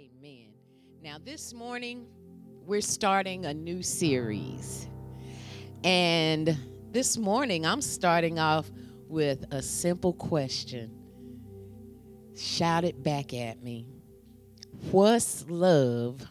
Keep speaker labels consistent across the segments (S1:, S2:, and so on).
S1: Amen. Now, this morning, we're starting a new series. And this morning, I'm starting off with a simple question. Shout it back at me. What's love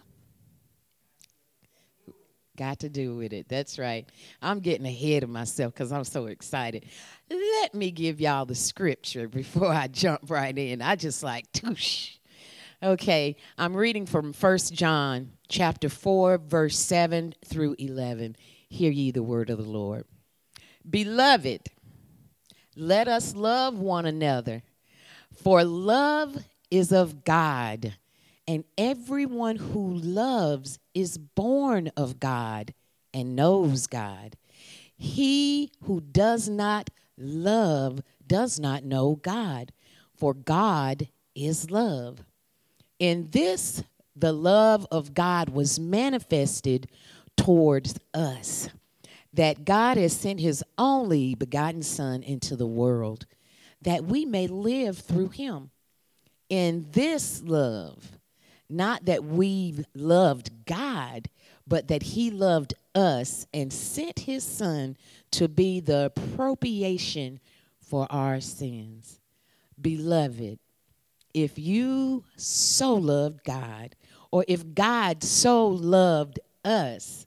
S1: got to do with it? That's right. I'm getting ahead of myself because I'm so excited. Let me give y'all the scripture before I jump right in. I just like, toosh. Okay, I'm reading from 1 John chapter 4, verse 7 through 11. Hear ye the word of the Lord. Beloved, let us love one another, for love is of God, and everyone who loves is born of God and knows God. He who does not love does not know God, for God is love. In this, the love of God was manifested towards us, that God has sent his only begotten Son into the world, that we may live through him. In this love, not that we loved God, but that he loved us and sent his Son to be the propitiation for our sins. Beloved, if you so loved God, or if God so loved us,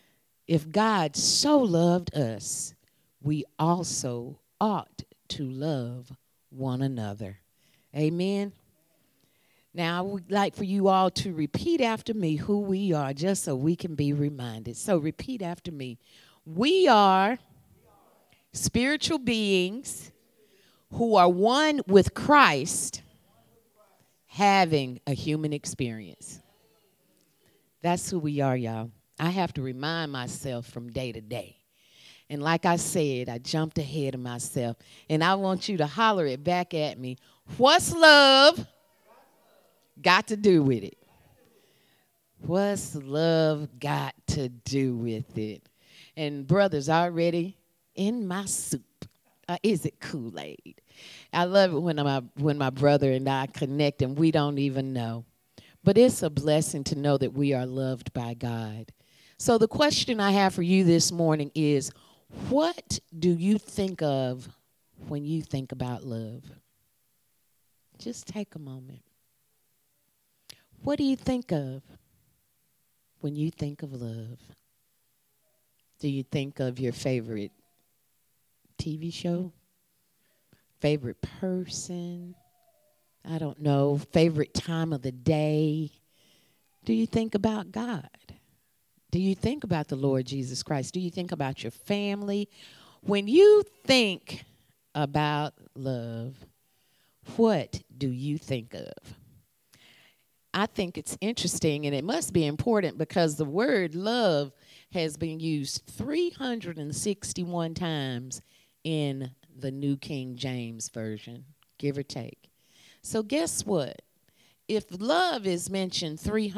S1: we also ought to love one another. Amen. Now, I would like for you all to repeat after me who we are, just so we can be reminded. So repeat after me. We are spiritual beings who are one with Christ, having a human experience. That's who we are, y'all. I have to remind myself from day to day. And like I said, I jumped ahead of myself. And I want you to holler it back at me. What's love got to do with it? What's love got to do with it? And brothers already in my soup. Is it Kool-Aid? I love it when my brother and I connect and we don't even know. But it's a blessing to know that we are loved by God. So the question I have for you this morning is, what do you think of when you think about love? Just take a moment. What do you think of when you think of love? Do you think of your favorite TV show? Favorite person? I don't know. Favorite time of the day? Do you think about God? Do you think about the Lord Jesus Christ? Do you think about your family? When you think about love, what do you think of? I think it's interesting, and it must be important because the word love has been used 361 times in the New King James Version, give or take. So guess what? If love is mentioned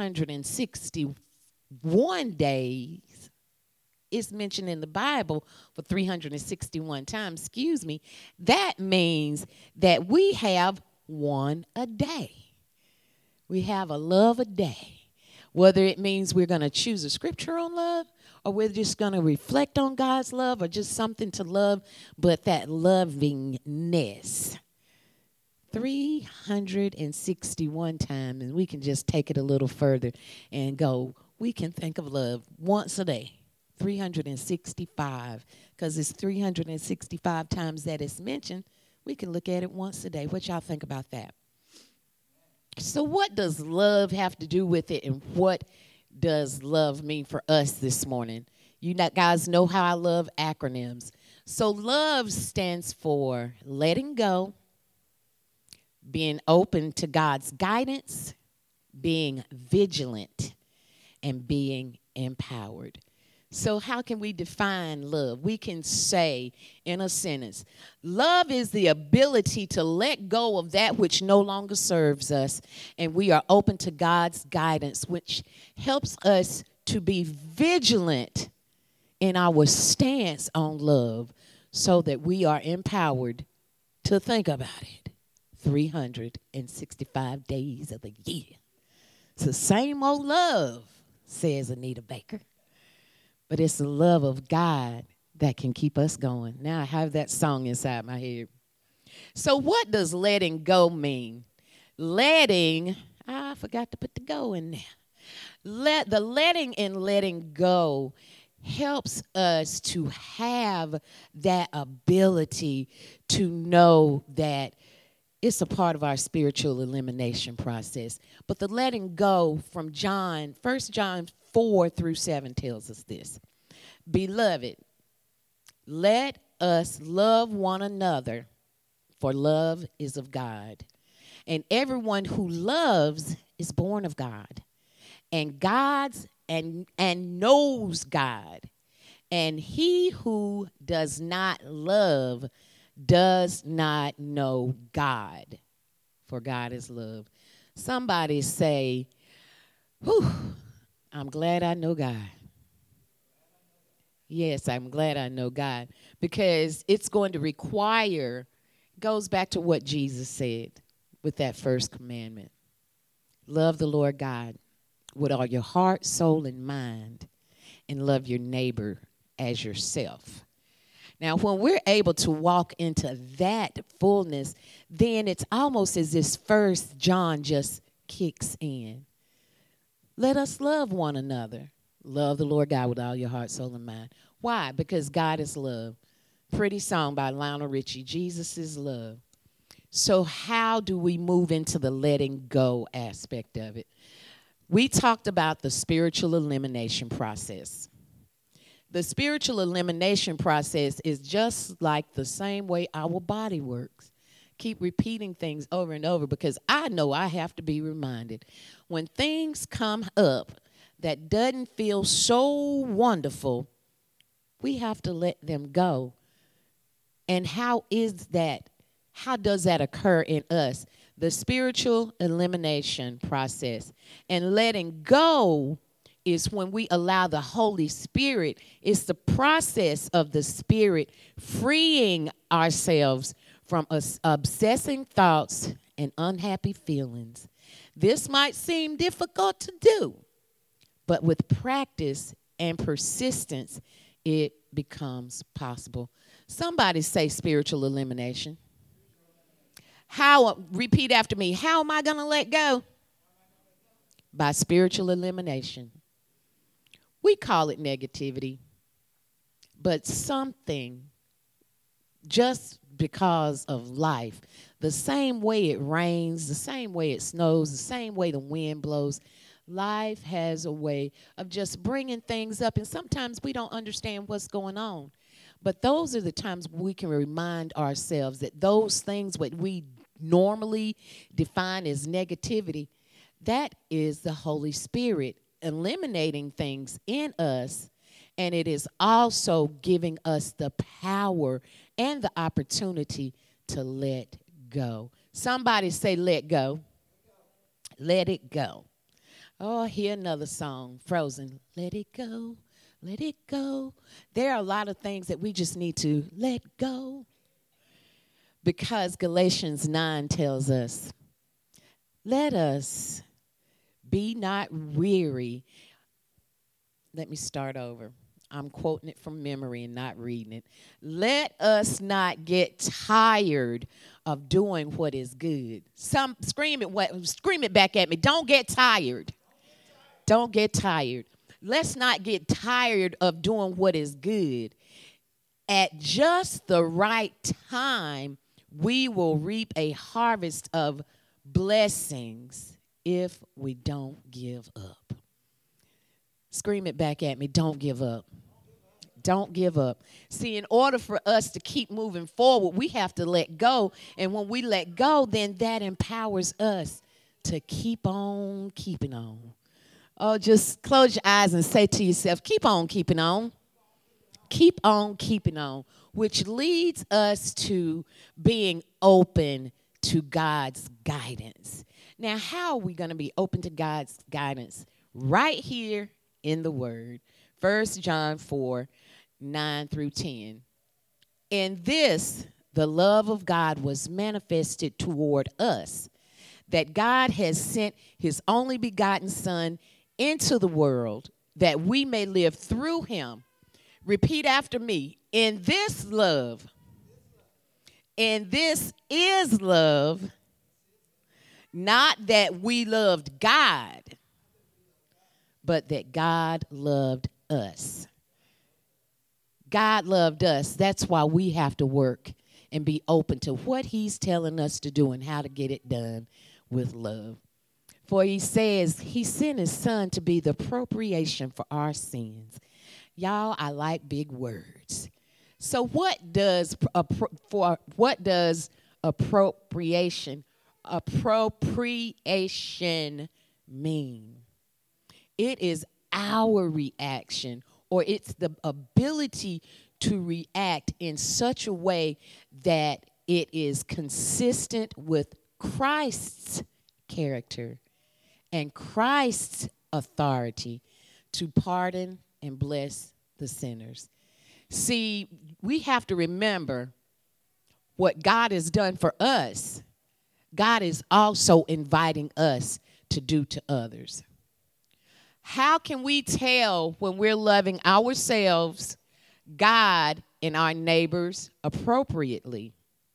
S1: 361 days, it's mentioned in the Bible for 361 times, that means that we have one a day. We have a love a day. Whether it means we're going to choose a scripture on love, or we're just going to reflect on God's love, or just something to love, but that lovingness. 361 times, and we can just take it a little further and go, we can think of love once a day, 365, because it's 365 times that it's mentioned. We can look at it once a day. What y'all think about that? So what does love have to do with it, and what does love mean for us this morning? You guys know how I love acronyms. So love stands for letting go, being open to God's guidance, being vigilant, and being empowered. So how can we define love? We can say in a sentence, love is the ability to let go of that which no longer serves us, and we are open to God's guidance, which helps us to be vigilant in our stance on love so that we are empowered to think about it 365 days of the year. It's the same old love, says Anita Baker. But it's the love of God that can keep us going. Now I have that song inside my head. So what does letting go mean? I forgot to put the go in there. The letting and letting go helps us to have that ability to know that it's a part of our spiritual elimination process. But the letting go from 1 John 4-7 tells us this. Beloved, let us love one another, for love is of God. And everyone who loves is born of God, and knows God. And he who does not love does not know God, for God is love. Somebody say, whew, I'm glad I know God. Yes, I'm glad I know God, because it's going to require, goes back to what Jesus said with that first commandment. Love the Lord God with all your heart, soul, and mind, and love your neighbor as yourself. Now, when we're able to walk into that fullness, then it's almost as if 1 John just kicks in. Let us love one another. Love the Lord God with all your heart, soul, and mind. Why? Because God is love. Pretty song by Lionel Richie, Jesus is love. So how do we move into the letting go aspect of it? We talked about the spiritual elimination process. The spiritual elimination process is just like the same way our body works. Keep repeating things over and over, because I know I have to be reminded. When things come up that doesn't feel so wonderful, we have to let them go. And how does that occur in us? The spiritual elimination process. And letting go is when we allow the Holy Spirit. It's the process of the Spirit freeing ourselves from obsessing thoughts and unhappy feelings. This might seem difficult to do, but with practice and persistence, it becomes possible. Somebody say spiritual elimination. Repeat after me. How am I going to let go? By spiritual elimination. We call it negativity, but something, just because of life, the same way it rains, the same way it snows, the same way the wind blows, life has a way of just bringing things up, and sometimes we don't understand what's going on. But those are the times we can remind ourselves that those things what we normally define as negativity, that is the Holy Spirit eliminating things in us, and it is also giving us the power and the opportunity to let go. Somebody say let go. Let it go. Oh, I hear another song, Frozen. Let it go, let it go. There are a lot of things that we just need to let go, because Galatians 9 tells us, let us be not weary. Let me start over. I'm quoting it from memory and not reading it. Let us not get tired of doing what is good. Scream it back at me. Don't get tired. Don't get tired. Let's not get tired of doing what is good. At just the right time, we will reap a harvest of blessings if we don't give up. Scream it back at me. Don't give up. Don't give up. See, in order for us to keep moving forward, we have to let go. And when we let go, then that empowers us to keep on keeping on. Oh, just close your eyes and say to yourself, keep on keeping on. Keep on keeping on, which leads us to being open to God's guidance. Now, how are we going to be open to God's guidance? Right here in the Word. 1 John 4, 9-10. In this, the love of God was manifested toward us, that God has sent his only begotten Son into the world that we may live through him. Repeat after me. In this love, and this is love, not that we loved God, but that God loved us. God loved us. That's why we have to work and be open to what he's telling us to do and how to get it done with love. For he says he sent his Son to be the propitiation for our sins. Y'all, I like big words. So what does appropriation mean? It is our reaction, or it's the ability to react in such a way that it is consistent with Christ's character and Christ's authority to pardon and bless the sinners. See, we have to remember what God has done for us. God is also inviting us to do to others. How can we tell when we're loving ourselves, God, and our neighbors appropriately?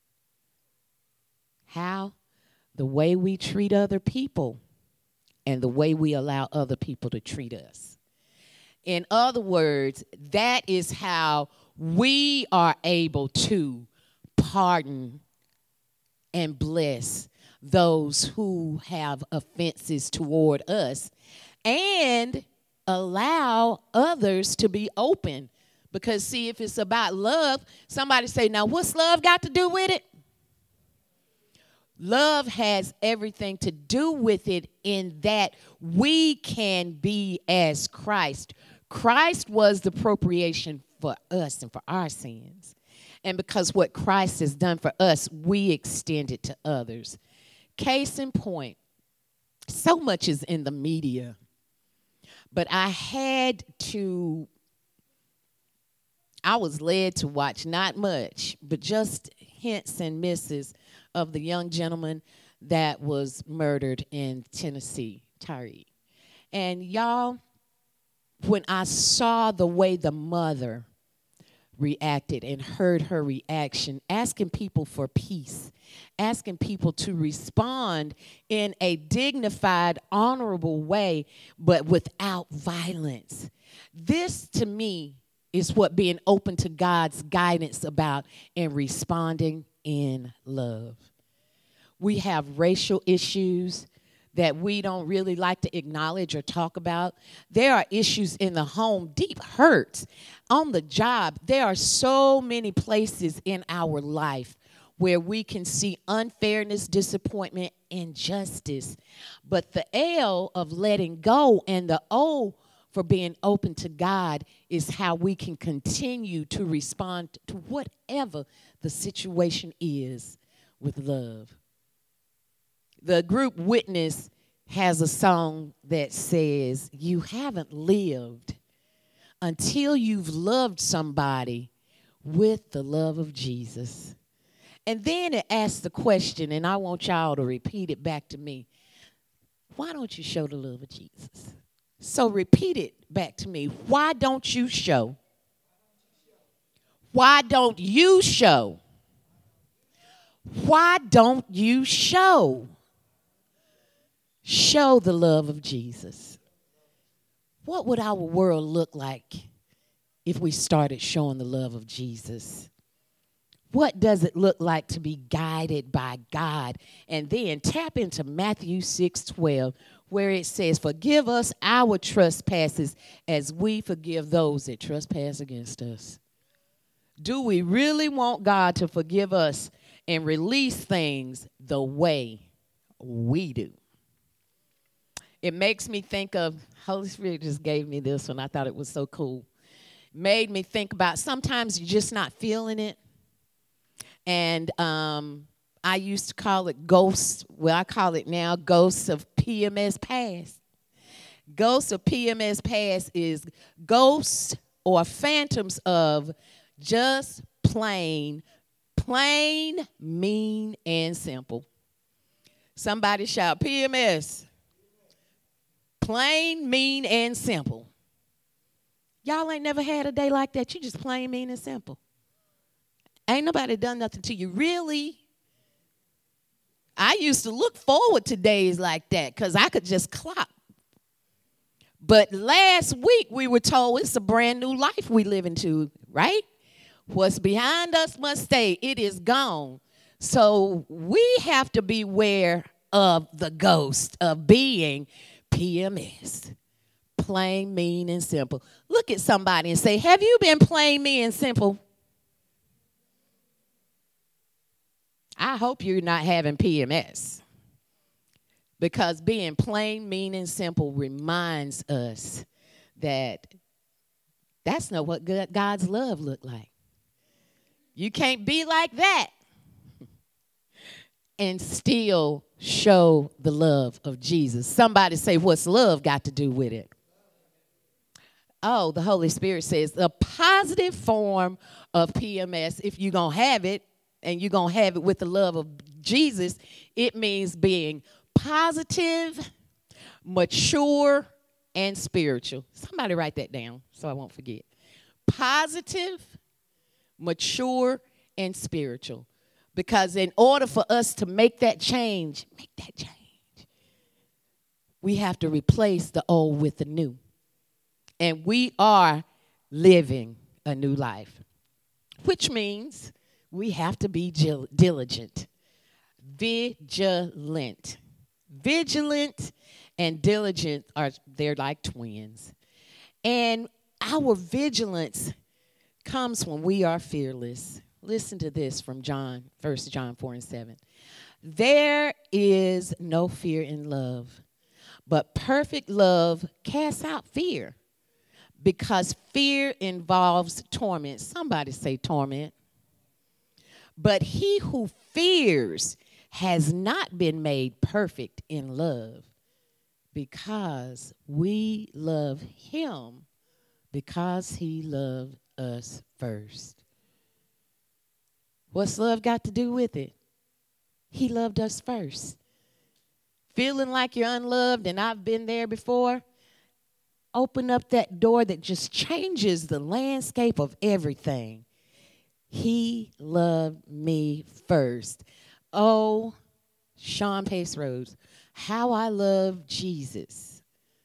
S1: How? The way we treat other people and the way we allow other people to treat us. In other words, that is how we are able to pardon and bless those who have offenses toward us and allow others to be open. Because, see, if it's about love, somebody say, now, what's love got to do with it? Love has everything to do with it in that we can be as Christ. Christ was the propitiation for us and for our sins. And because what Christ has done for us, we extend it to others. Case in point, so much is in the media. But I was led to watch not much, but just hints and misses of the young gentleman that was murdered in Tennessee, Tyre. And y'all, when I saw the way the mother reacted and heard her reaction, asking people for peace, asking people to respond in a dignified, honorable way, but without violence. This, to me, is what being open to God's guidance about and responding in love. We have racial issues that we don't really like to acknowledge or talk about. There are issues in the home, deep hurts on the job. There are so many places in our life where we can see unfairness, disappointment, injustice. But the L of letting go and the O for being open to God is how we can continue to respond to whatever the situation is with love. The group Witness has a song that says, you haven't lived until you've loved somebody with the love of Jesus. And then it asks the question, and I want y'all to repeat it back to me. Why don't you show the love of Jesus? So repeat it back to me. Why don't you show? Why don't you show? Why don't you show? Show the love of Jesus. What would our world look like if we started showing the love of Jesus? What does it look like to be guided by God? And then tap into Matthew 6:12, where it says, forgive us our trespasses as we forgive those that trespass against us. Do we really want God to forgive us and release things the way we do? It makes me think of, Holy Spirit just gave me this one. I thought it was so cool. Made me think about sometimes you're just not feeling it. And I used to call it ghosts. Well, I call it now ghosts of PMS past. Ghosts of PMS past is ghosts or phantoms of just plain, mean, and simple. Somebody shout PMS. Plain, mean, and simple. Y'all ain't never had a day like that. You just plain, mean, and simple. Ain't nobody done nothing to you. Really? I used to look forward to days like that because I could just clock. But last week we were told it's a brand new life we live into, right? What's behind us must stay. It is gone. So we have to beware of the ghost of being PMS. Plain, mean, and simple. Look at somebody and say, have you been plain, mean, and simple? I hope you're not having PMS. Because being plain, mean, and simple reminds us that that's not what God's love looked like. You can't be like that and still show the love of Jesus. Somebody say, what's love got to do with it? Oh, the Holy Spirit says the positive form of PMS, if you're going to have it, and you're going to have it with the love of Jesus, it means being positive, mature, and spiritual. Somebody write that down so I won't forget. Positive, mature, and spiritual. Because in order for us to make that change, we have to replace the old with the new. And we are living a new life, which means we have to be diligent, vigilant. Vigilant and diligent they're like twins. And our vigilance comes when we are fearless. Listen to this from 1 John 4:7. There is no fear in love, but perfect love casts out fear, because fear involves torment. Somebody say torment. But he who fears has not been made perfect in love, because we love him because he loved us first. What's love got to do with it? He loved us first. Feeling like you're unloved, and I've been there before, open up that door that just changes the landscape of everything. He loved me first. Oh, Sean Pace Rhodes, how I love Jesus,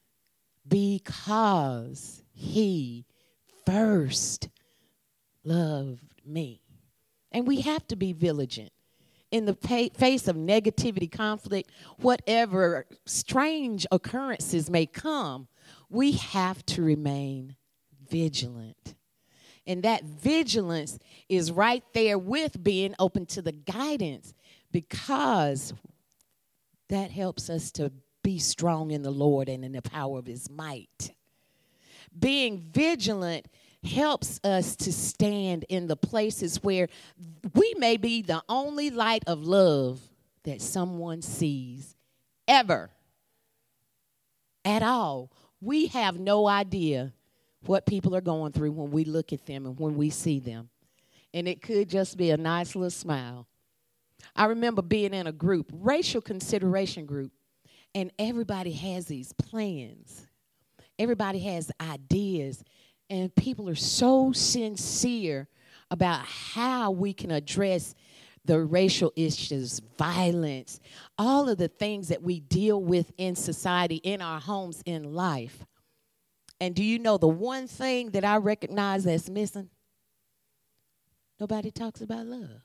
S1: because he first loved me. And we have to be vigilant. In the face of negativity, conflict, whatever strange occurrences may come, we have to remain vigilant. And that vigilance is right there with being open to the guidance, because that helps us to be strong in the Lord and in the power of his might. Being vigilant helps us to stand in the places where we may be the only light of love that someone sees ever, at all. We have no idea what people are going through when we look at them and when we see them. And it could just be a nice little smile. I remember being in a group, racial consideration group, and everybody has these plans. Everybody has ideas, and people are so sincere about how we can address the racial issues, violence, all of the things that we deal with in society, in our homes, in life. And do you know the one thing that I recognize that's missing? Nobody talks about love.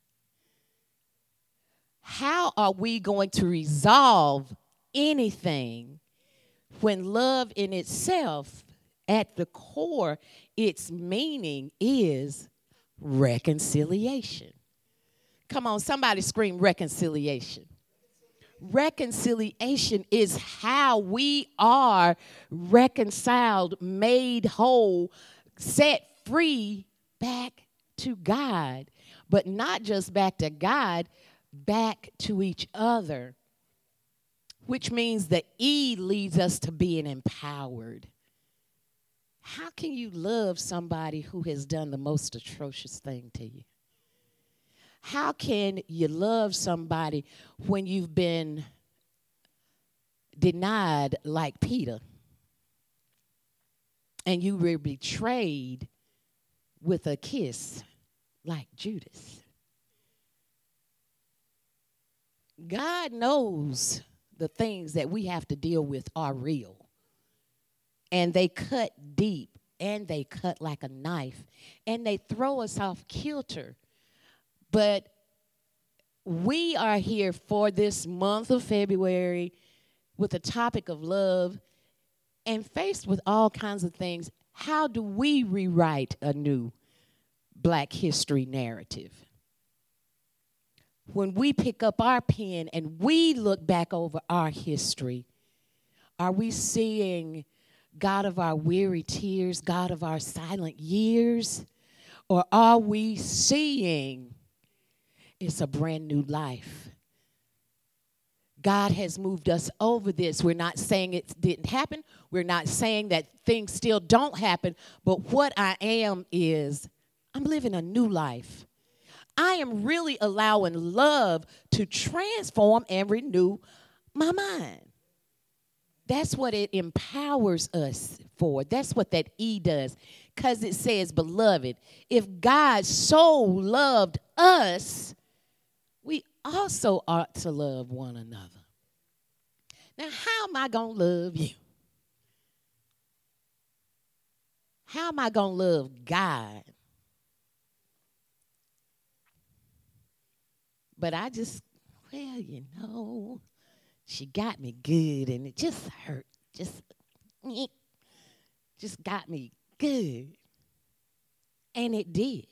S1: How are we going to resolve anything when love in itself, at the core, its meaning is reconciliation? Come on, somebody scream reconciliation. Reconciliation is how we are reconciled, made whole, set free back to God. But not just back to God, back to each other. Which means the E leads us to being empowered. How can you love somebody who has done the most atrocious thing to you? How can you love somebody when you've been denied like Peter and you were betrayed with a kiss like Judas? God knows the things that we have to deal with are real. And they cut deep, and they cut like a knife, and they throw us off kilter. But we are here for this month of February with the topic of love, and faced with all kinds of things. How do we rewrite a new Black history narrative? When we pick up our pen and we look back over our history, are we seeing God of our weary tears, God of our silent years? Or are we seeing it's a brand new life? God has moved us over this. We're not saying it didn't happen. We're not saying that things still don't happen. But what I am is I'm living a new life. I am really allowing love to transform and renew my mind. That's what it empowers us for. That's what that E does. Because it says, beloved, if God so loved us, we also ought to love one another. Now, how am I going to love you? How am I going to love God? But I just, she got me good, and it just hurt. Just got me good. And it did.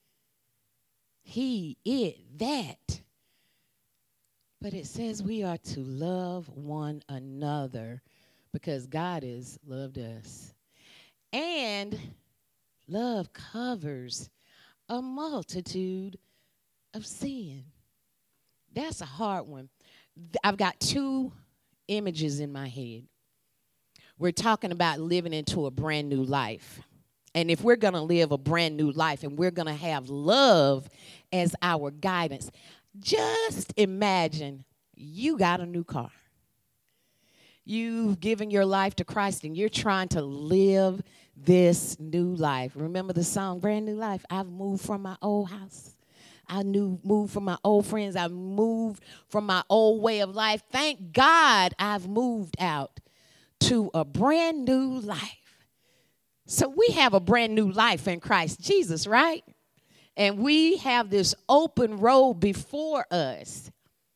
S1: That. But it says we are to love one another because God has loved us. And love covers a multitude of sin. That's a hard one. I've got two images in my head. We're talking about living into a brand new life. And if we're going to live a brand new life and we're going to have love as our guidance, just imagine you got a new car. You've given your life to Christ and you're trying to live this new life. Remember the song, Brand New Life? I've moved from my old house. I moved from my old friends. I moved from my old way of life. Thank God I've moved out to a brand new life. So we have a brand new life in Christ Jesus, right? And we have this open road before us.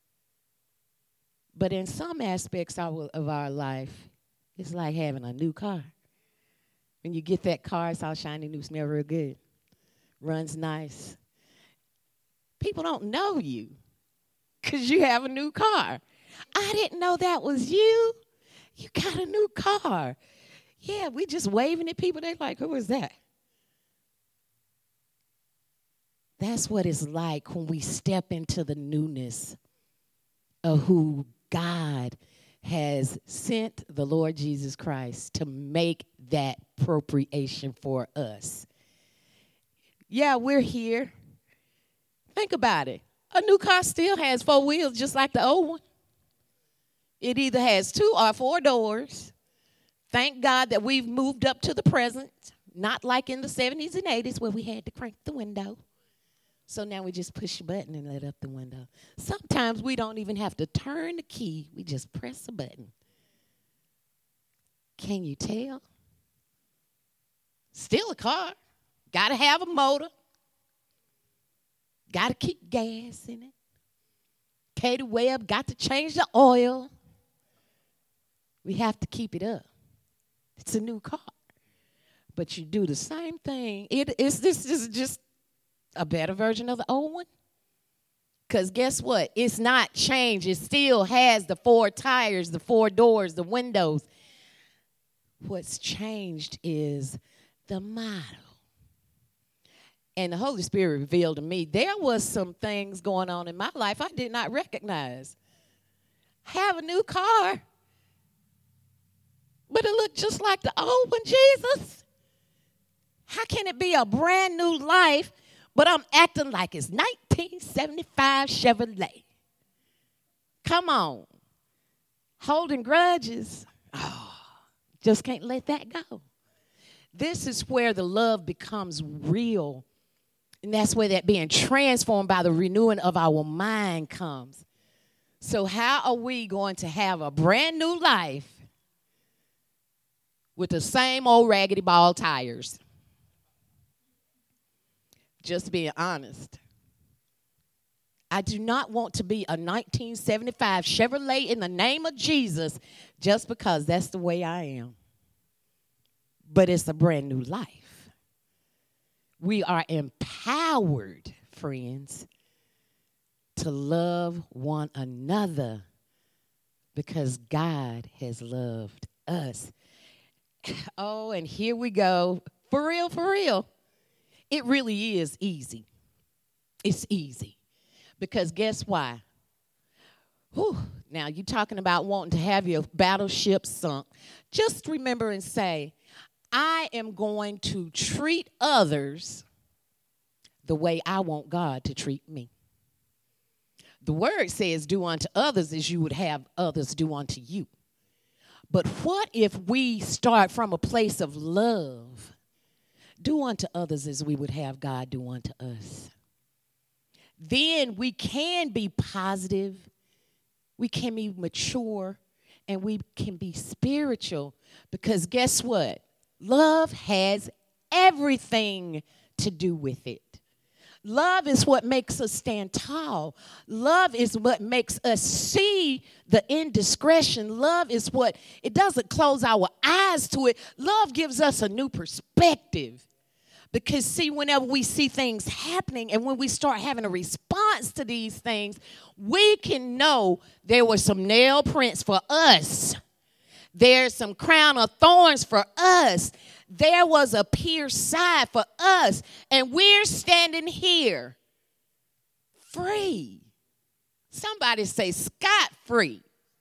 S1: But in some aspects of our life, it's like having a new car. When you get that car, it's all shiny new, smell real good, runs nice. People don't know you because you have a new car. I didn't know that was you. You got a new car. Yeah, we just waving at people. They're like, who is that? That's what it's like when we step into the newness of who God has sent the Lord Jesus Christ to make that appropriation for us. Yeah, we're here. Think about it. A new car still has 4 wheels just like the old one. It either has 2 or 4 doors. Thank God that we've moved up to the present, not like in the 70s and 80s where we had to crank the window. So now we just push a button and let up the window. Sometimes we don't even have to turn the key. We just press a button. Can you tell? Still a car. Got to have a motor. Got to keep gas in it. Katie Webb got to change the oil. We have to keep it up. It's a new car. But you do the same thing. This is just a better version of the old one. Because guess what? It's not changed. It still has the 4 tires, the 4 doors, the windows. What's changed is the model. And the Holy Spirit revealed to me there was some things going on in my life I did not recognize. Have a new car, but it looked just like the old one, Jesus. How can it be a brand new life, but I'm acting like it's 1990? 1975 Chevrolet. Come on. Holding grudges. Oh, just can't let that go. This is where the love becomes real. And that's where that being transformed by the renewing of our mind comes. So how are we going to have a brand new life with the same old raggedy ball tires? Just being honest. I do not want to be a 1975 Chevrolet in the name of Jesus just because that's the way I am. But it's a brand new life. We are empowered, friends, to love one another because God has loved us. Oh, and here we go. For real, for real. It really is easy. It's easy. Because guess why? Whew, now, you're talking about wanting to have your battleship sunk. Just remember and say, I am going to treat others the way I want God to treat me. The word says, do unto others as you would have others do unto you. But what if we start from a place of love? Do unto others as we would have God do unto us. Then we can be positive, we can be mature, and we can be spiritual. Because guess what? Love has everything to do with it. Love is what makes us stand tall. Love is what makes us see the indiscretion. Love is what, it doesn't close our eyes to it. Love gives us a new perspective. Because, see, whenever we see things happening and when we start having a response to these things, we can know there were some nail prints for us. There's some crown of thorns for us. There was a pierced side for us. And we're standing here free. Somebody say scot-free.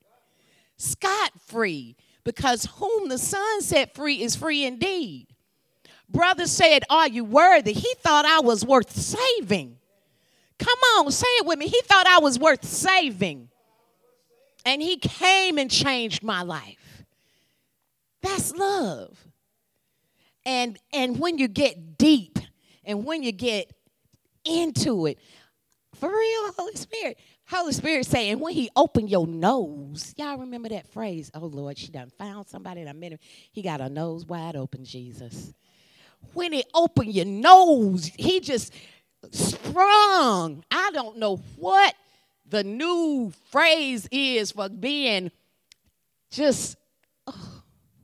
S1: Scot-free. Because whom the Son set free is free indeed. Brother said, are you worthy? He thought I was worth saving. Come on, say it with me. He thought I was worth saving. And he came and changed my life. That's love. And when you get deep and when you get into it, for real, Holy Spirit saying, when he opened your nose, y'all remember that phrase? Oh, Lord, she done found somebody in a minute. He got her nose wide open, Jesus. When he opened your nose, he just sprung. I don't know what the new phrase is for being just, oh.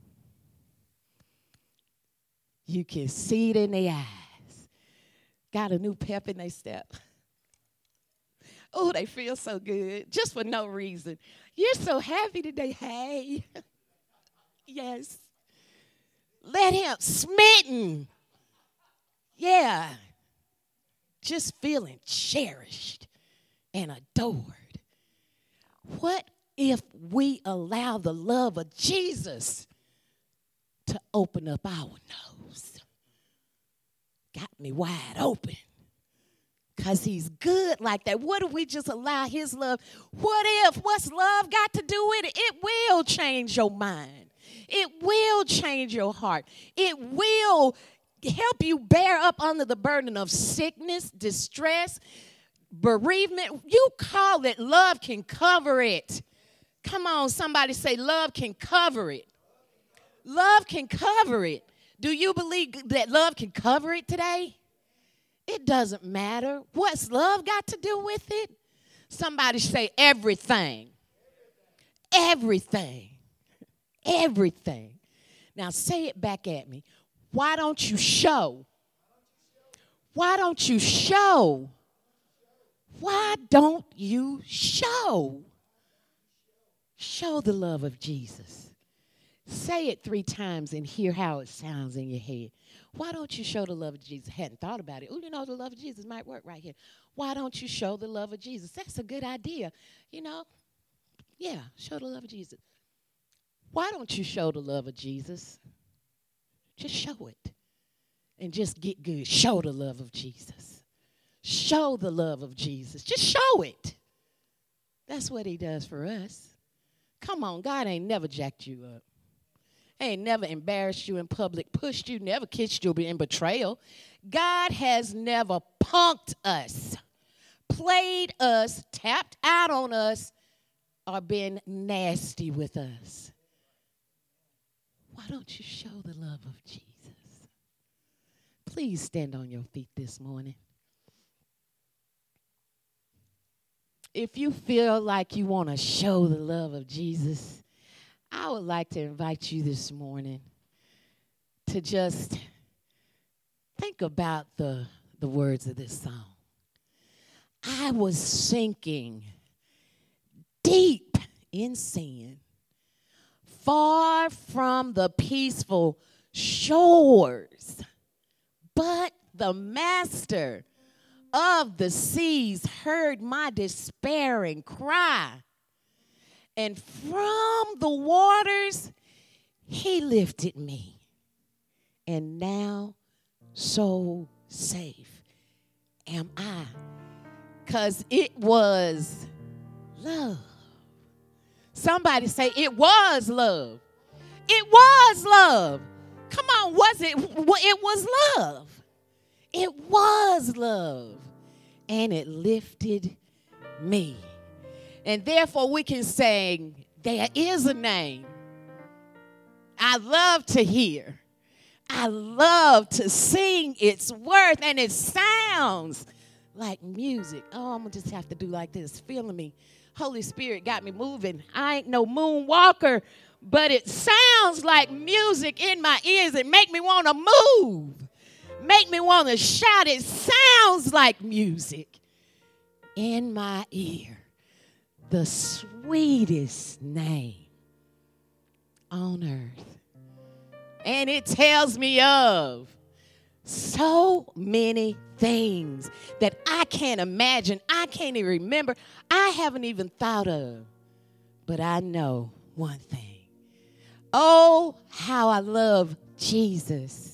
S1: You can see it in their eyes. Got a new pep in their step. Oh, they feel so good, just for no reason. You're so happy today. Hey. Yes. Let him, smitten. Yeah. Just feeling cherished and adored. What if we allow the love of Jesus to open up our nose? Got me wide open. Because he's good like that. What if we just allow his love? What's love got to do with it? It will change your mind. It will change your heart. It will help you bear up under the burden of sickness, distress, bereavement. You call it, love can cover it. Come on, somebody say love can cover it. Love can cover it. Do you believe that love can cover it today? It doesn't matter. What's love got to do with it? Somebody say everything. Everything. Everything. Now say it back at me. Why don't you show? Why don't you show? Why don't you show? Show the love of Jesus. Say it 3 times and hear how it sounds in your head. Why don't you show the love of Jesus? Hadn't thought about it. Oh, you know, the love of Jesus might work right here. Why don't you show the love of Jesus? That's a good idea. You know, yeah, show the love of Jesus. Why don't you show the love of Jesus? Just show it. And just get good. Show the love of Jesus. Show the love of Jesus. Just show it. That's what he does for us. Come on, God ain't never jacked you up. Ain't never embarrassed you in public, pushed you, never kissed you in betrayal. God has never punked us, played us, tapped out on us, or been nasty with us. Why don't you show the love of Jesus? Please stand on your feet this morning. If you feel like you want to show the love of Jesus, I would like to invite you this morning to just think about the words of this song. I was sinking deep in sin, far from the peaceful shores, but the master of the seas heard my despairing cry. And from the waters, he lifted me. And now so safe am I. 'Cause it was love. Somebody say, it was love. It was love. Come on, was it? It was love. It was love. And it lifted me. And therefore we can say, there is a name I love to hear. I love to sing its worth, and it sounds like music. Oh, I'm going to just have to do like this, feeling me. Holy Spirit got me moving. I ain't no moonwalker, but it sounds like music in my ears. It make me want to move, make me want to shout. It sounds like music in my ear. The sweetest name on earth. And it tells me of so many things that I can't imagine, I can't even remember, I haven't even thought of. But I know one thing. Oh, how I love Jesus,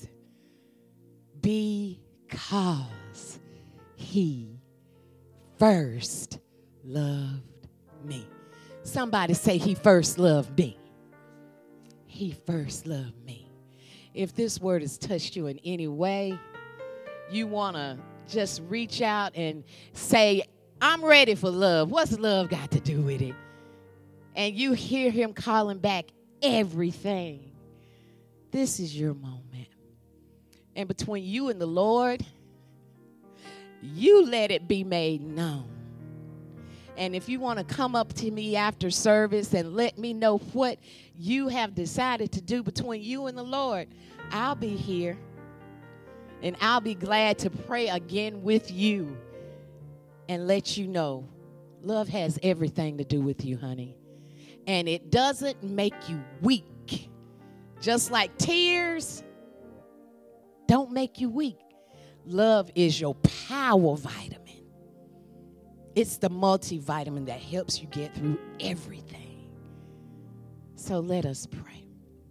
S1: because he first loved me. Somebody say, he first loved me. He first loved me. If this word has touched you in any way, you want to just reach out and say, I'm ready for love. What's love got to do with it? And you hear him calling back everything. This is your moment. And between you and the Lord, you let it be made known. And if you want to come up to me after service and let me know what you have decided to do between you and the Lord, I'll be here. And I'll be glad to pray again with you and let you know love has everything to do with you, honey. And it doesn't make you weak. Just like tears don't make you weak. Love is your power vitamin. It's the multivitamin that helps you get through everything. So let us pray.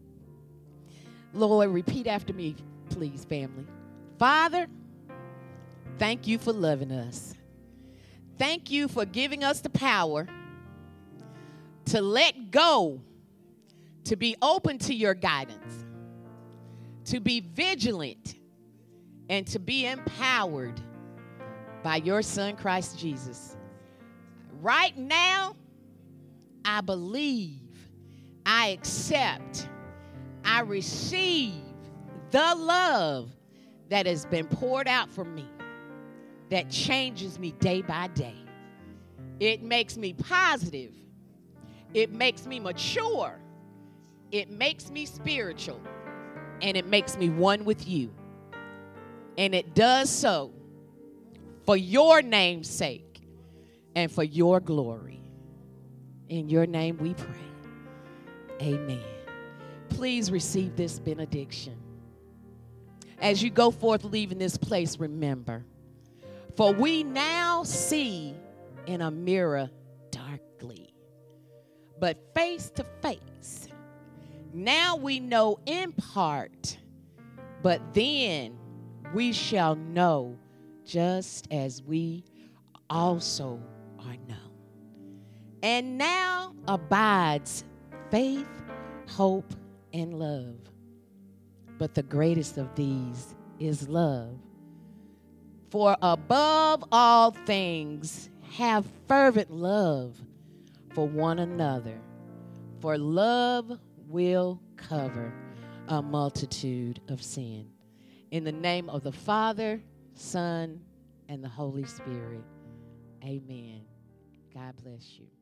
S1: Lord, repeat after me, please, family. Father, thank you for loving us. Thank you for giving us the power to let go, to be open to your guidance, to be vigilant, and to be empowered by your Son, Christ Jesus. Right now, I believe, I accept, I receive the love that has been poured out for me, that changes me day by day. It makes me positive. It makes me mature. It makes me spiritual. And it makes me one with you. And it does so for your name's sake and for your glory. In your name we pray. Amen. Please receive this benediction. As you go forth leaving this place, remember, for we now see in a mirror darkly, but face to face. Now we know in part, but then we shall know just as we also are known. And now abides faith, hope, and love. But the greatest of these is love. For above all things, have fervent love for one another, for love will cover a multitude of sin. In the name of the Father, Son, and the Holy Spirit, amen. God bless you.